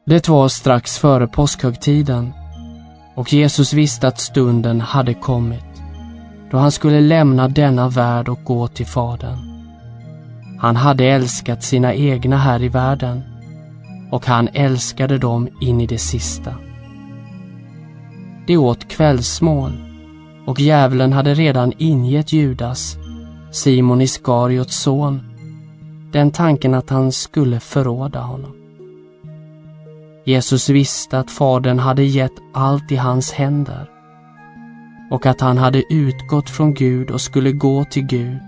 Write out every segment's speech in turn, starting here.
Det var strax före påskhögtiden, och Jesus visste att stunden hade kommit, då han skulle lämna denna värld och gå till Fadern. Han hade älskat sina egna här i världen, och han älskade dem in i det sista. De åt kvällsmål, och djävulen hade redan ingett Judas, Simon Iskariots son, den tanken att han skulle förråda honom. Jesus visste att Fadern hade gett allt i hans händer, och att han hade utgått från Gud och skulle gå till Gud.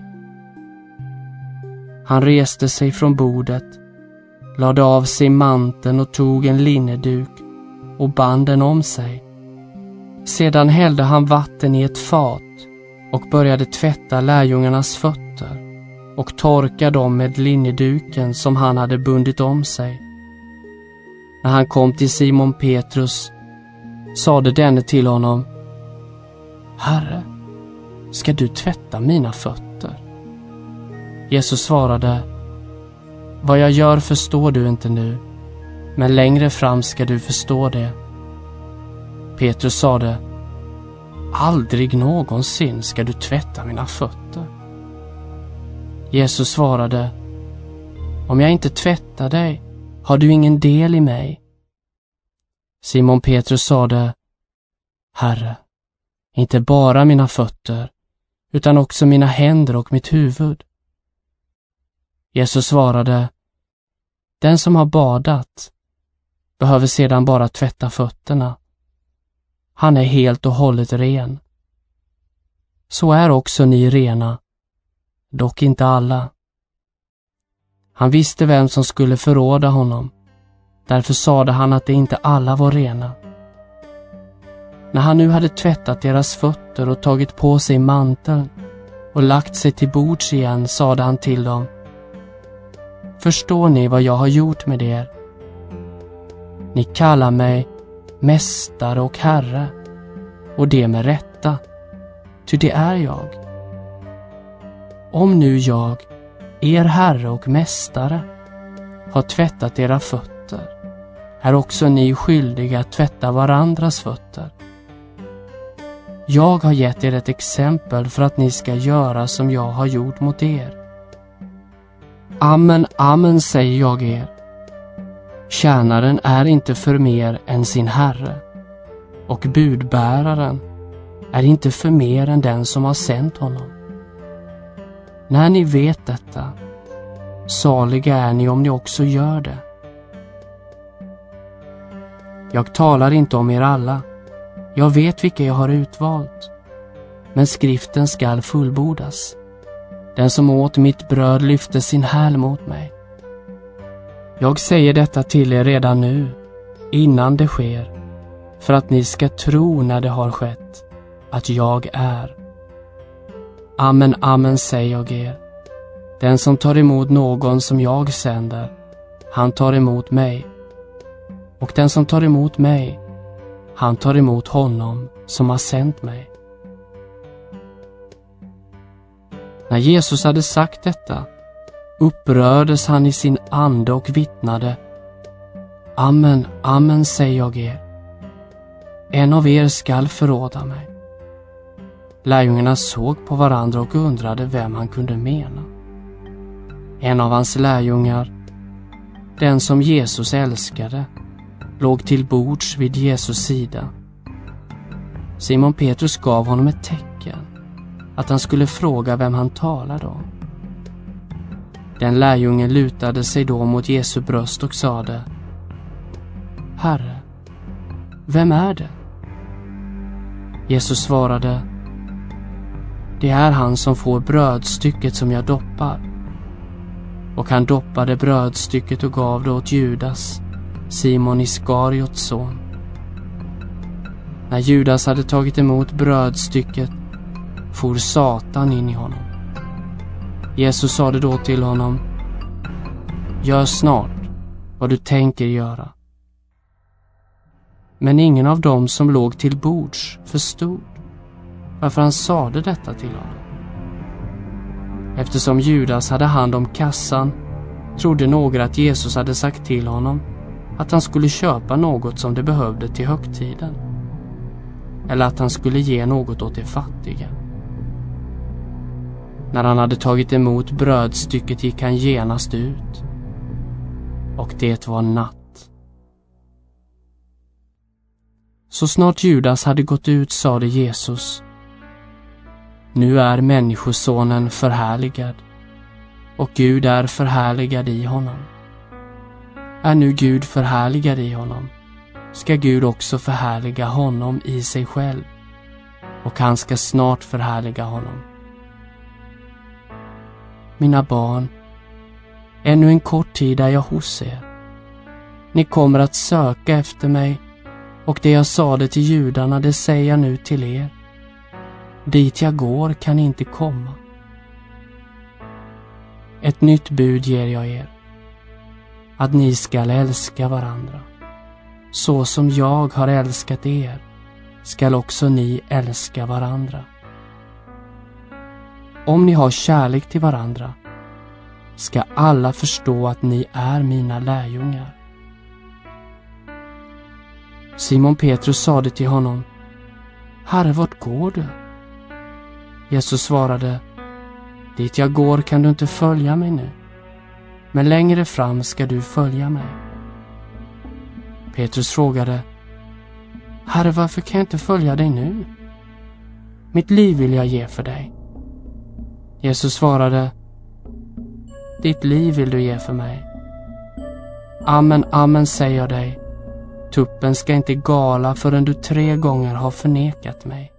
Han reste sig från bordet, lade av sig manteln och tog en linneduk och band den om sig. Sedan hällde han vatten i ett fat och började tvätta lärjungarnas fötter och torka dem med linneduken som han hade bundit om sig. När han kom till Simon Petrus sade denne till honom: Herre, ska du tvätta mina fötter? Jesus svarade: Vad jag gör förstår du inte nu, men längre fram ska du förstå det. Petrus sade: Aldrig någonsin ska du tvätta mina fötter. Jesus svarade: Om jag inte tvättar dig, har du ingen del i mig. Simon Petrus sade: Herre, inte bara mina fötter, utan också mina händer och mitt huvud. Jesus svarade: Den som har badat behöver sedan bara tvätta fötterna. Han är helt och hållet ren. Så är också ni rena, dock inte alla. Han visste vem som skulle förråda honom. Därför sade han att det inte alla var rena. När han nu hade tvättat deras fötter och tagit på sig manteln och lagt sig till bords igen, sade han till dem: Förstår ni vad jag har gjort med er? Ni kallar mig mästare och herre, och det med rätta, ty det är jag. Om nu jag, er herre och mästare, har tvättat era fötter, är också ni skyldiga att tvätta varandras fötter. Jag har gett er ett exempel för att ni ska göra som jag har gjort mot er. Amen, amen säger jag er. Tjänaren är inte för mer än sin herre, och budbäraren är inte för mer än den som har sänt honom. När ni vet detta, saliga är ni om ni också gör det. Jag talar inte om er alla. Jag vet vilka jag har utvalt. Men skriften skall fullbordas. Den som åt mitt bröd lyfte sin häl mot mig. Jag säger detta till er redan nu, innan det sker, för att ni ska tro när det har skett, att jag är. Amen, amen säger jag er. Den som tar emot någon som jag sänder, han tar emot mig. Och den som tar emot mig, han tar emot honom som har sänt mig. När Jesus hade sagt detta, upprördes han i sin ande och vittnade: Amen, amen säger jag er. En av er skall förråda mig. Lärjungarna såg på varandra och undrade vem han kunde mena. En av hans lärjungar, den som Jesus älskade, låg till bords vid Jesus sida. Simon Petrus gav honom ett tecken, att han skulle fråga vem han talade om. Den lärjungen lutade sig då mot Jesu bröst och sade: Herre, vem är det? Jesus svarade: Det är han som får brödstycket som jag doppar. Och han doppade brödstycket och gav det åt Judas, Simon Iskariots son. När Judas hade tagit emot brödstycket for Satan in i honom. Jesus sade då till honom: Gör snart vad du tänker göra. Men ingen av dem som låg till bords förstod varför han sade detta till honom. Eftersom Judas hade hand om kassan trodde några att Jesus hade sagt till honom att han skulle köpa något som de behövde till högtiden, eller att han skulle ge något åt de fattiga. När han hade tagit emot brödstycket gick han genast ut, och det var natt. Så snart Judas hade gått ut sade Jesus: Nu är människosonen förhärligad, och Gud är förhärligad i honom. Är nu Gud förhärligad i honom, ska Gud också förhärliga honom i sig själv, och han ska snart förhärliga honom. Mina barn, ännu en kort tid är jag hos er. Ni kommer att söka efter mig, och det jag sade till judarna, det säger jag nu till er. Dit jag går kan ni inte komma. Ett nytt bud ger jag er, att ni skall älska varandra. Så som jag har älskat er, skall också ni älska varandra. Om ni har kärlek till varandra, ska alla förstå att ni är mina lärjungar. Simon Petrus sade till honom: Herre, vart går du? Jesus svarade: Dit jag går kan du inte följa mig nu, men längre fram ska du följa mig. Petrus frågade: Herre, varför kan jag inte följa dig nu? Mitt liv vill jag ge för dig. Jesus svarade: Ditt liv vill du ge för mig. Amen, amen säger jag dig, tuppen ska inte gala förrän du 3 gånger har förnekat mig.